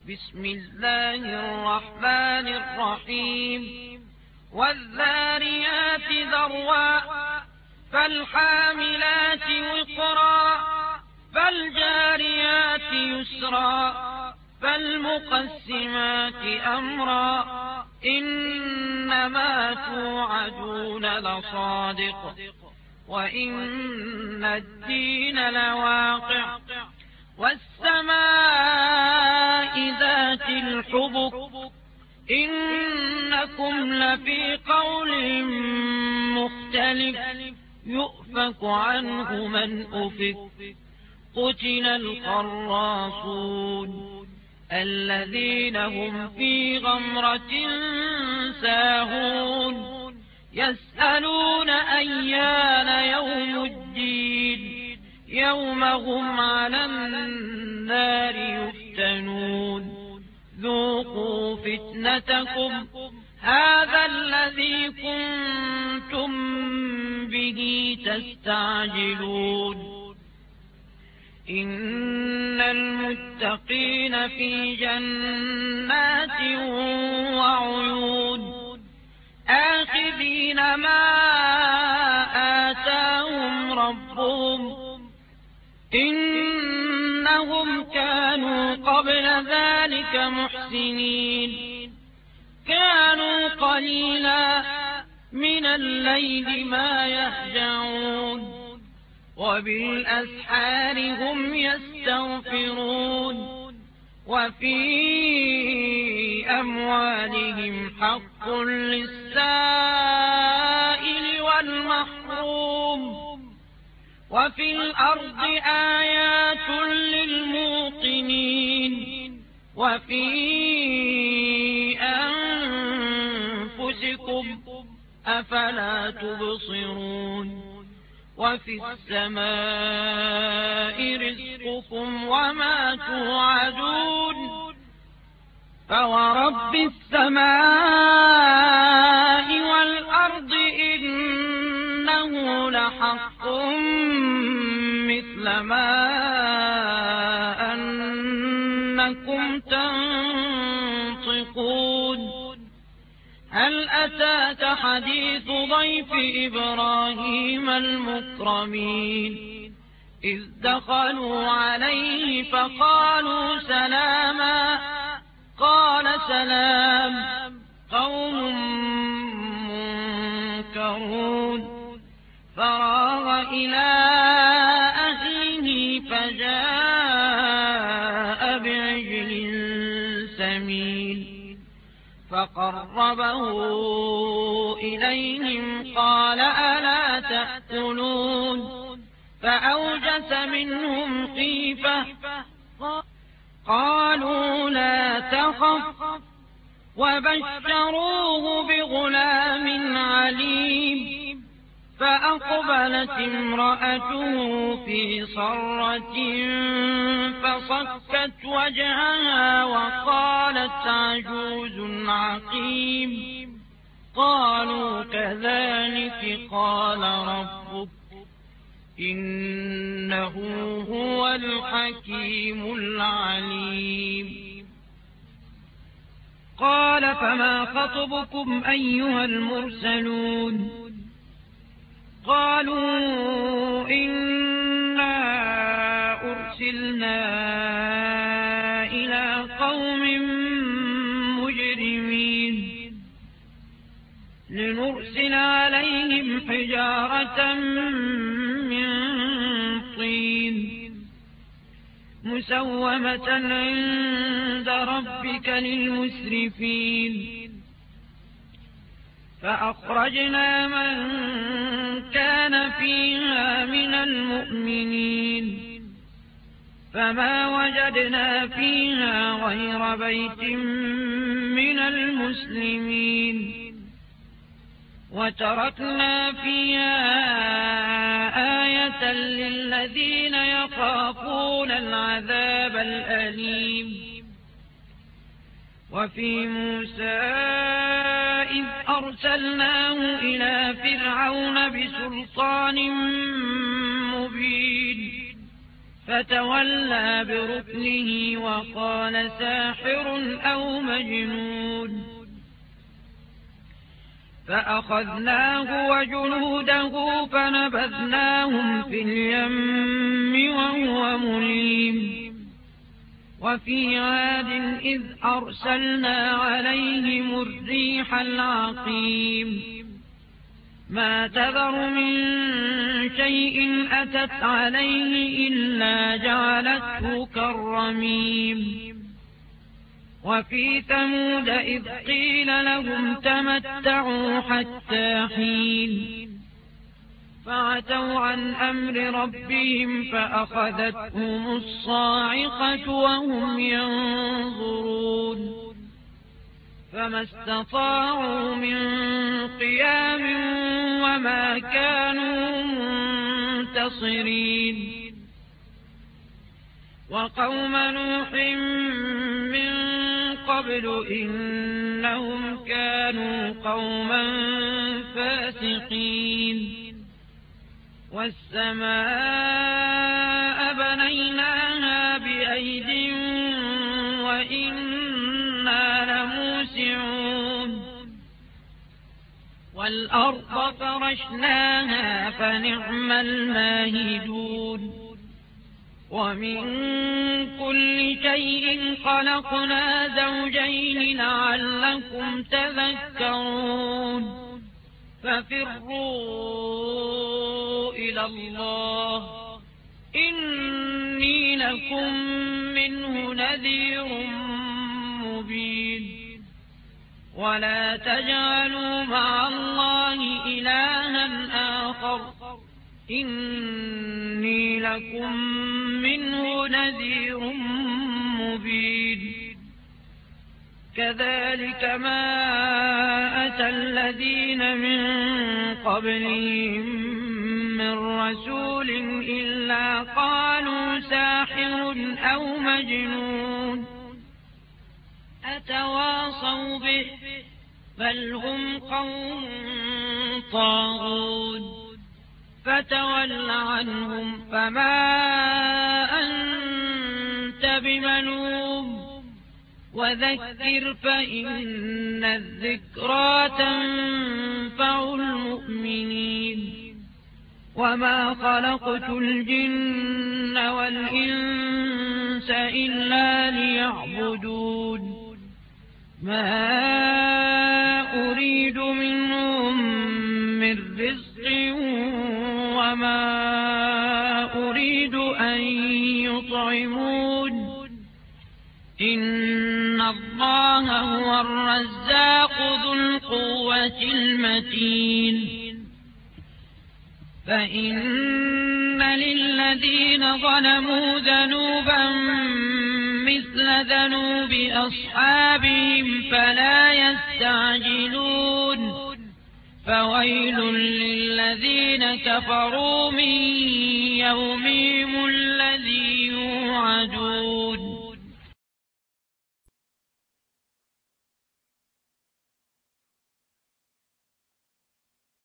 بسم الله الرحمن الرحيم والذاريات ذروا فالحاملات وقرا فالجاريات يسرا فالمقسمات أمرا إنما توعدون لصادق وإن الدين لواقع والسماء ذات الحبك إنكم لفي قول مختلف يؤفك عنه من أفك قتل الخراصون الذين هم في غمرة ساهون يسألون أيان يوم الدين يوم هم على النار يفتنون ذوقوا فتنتكم هذا الذي كنتم به تستعجلون إن المتقين في جنات وعيون آخذين ما آتاهم ربهم إنهم كانوا قبل ذلك محسنين كانوا قليلا من الليل ما يهجعون وبالأسحار هم يستغفرون وفي أموالهم حق للسائل والمحروم وفي الأرض آيات للموقنين وفي أنفسكم أفلا تبصرون وفي السماء رزقكم وما توعدون فورب السماء والأرض إنه لحق مثل ما أنكم تنطقون هل أتاك حديث ضيف إبراهيم المكرمين إذ دخلوا عليه فقالوا سلاما قال سلام قوم منكرون فراغ إلى أهله فجاء بعجل سمين فقربه إليهم قال ألا تأكلون فأوجس منهم خيفة قالوا لا تخف وبشروه بغلام عليم فأقبلت امرأته في صرة فصكت وجهها وقالت عجوز عقيم قالوا كذلك قال ربك إنه هو الحكيم العليم قال فما خطبكم أيها المرسلون قالوا إنا أرسلنا إلى قوم مجرمين لنرسل عليهم حجارة من طين مسومة عند ربك للمسرفين فأخرجنا من كان فيها من المؤمنين فما وجدنا فيها غير بيت من المسلمين وتركنا فيها آية للذين يخافون العذاب الأليم وفي موسى إذ أرسلناه إلى فرعون بسلطان مبين فتولى بركنه وقال ساحر أو مجنون فأخذناه وجنوده فنبذناهم في اليم وهو مليم وفي عاد إذ أرسلنا عليهم الريح العقيم ما تذر من شيء أتت عليه إلا جعلته كالرميم وفي ثمود إذ قيل لهم تمتعوا حتى حين فعتوا عن أمر ربهم فأخذتهم الصاعقة وهم ينظرون فما استطاعوا من قيام وما كانوا منتصرين وقوم نوح من قبل إنهم كانوا قوما فاسقين والسماء بنيناها بأيد وإنا لموسعون والأرض فرشناها فنعم الماهدون ومن كل شيء خلقنا زوجين لعلكم تذكرون ففروا إلى الله إني لكم منه نذير مبين ولا تجعلوا مع الله إلها آخر إني لكم منه نذير مبين كذلك ما أتى الذين من قبلهم من رسول إلا قالوا ساحر أو مجنون أتواصوا به بل هم قوم طاغون فتول عنهم فما أنت بملوم وذكر فإن الذكرى تنفع المؤمنين وما خلقت الجن والإنس إلا ليعبدون ما أريد منهم من رزق وما أريد أن يطعمون إن الله هو الرزاق ذو القوة المتين فإن للذين ظلموا ذنوبا مثل ذنوب أصحابهم فلا يستعجلون فويل للذين كفروا من يومهم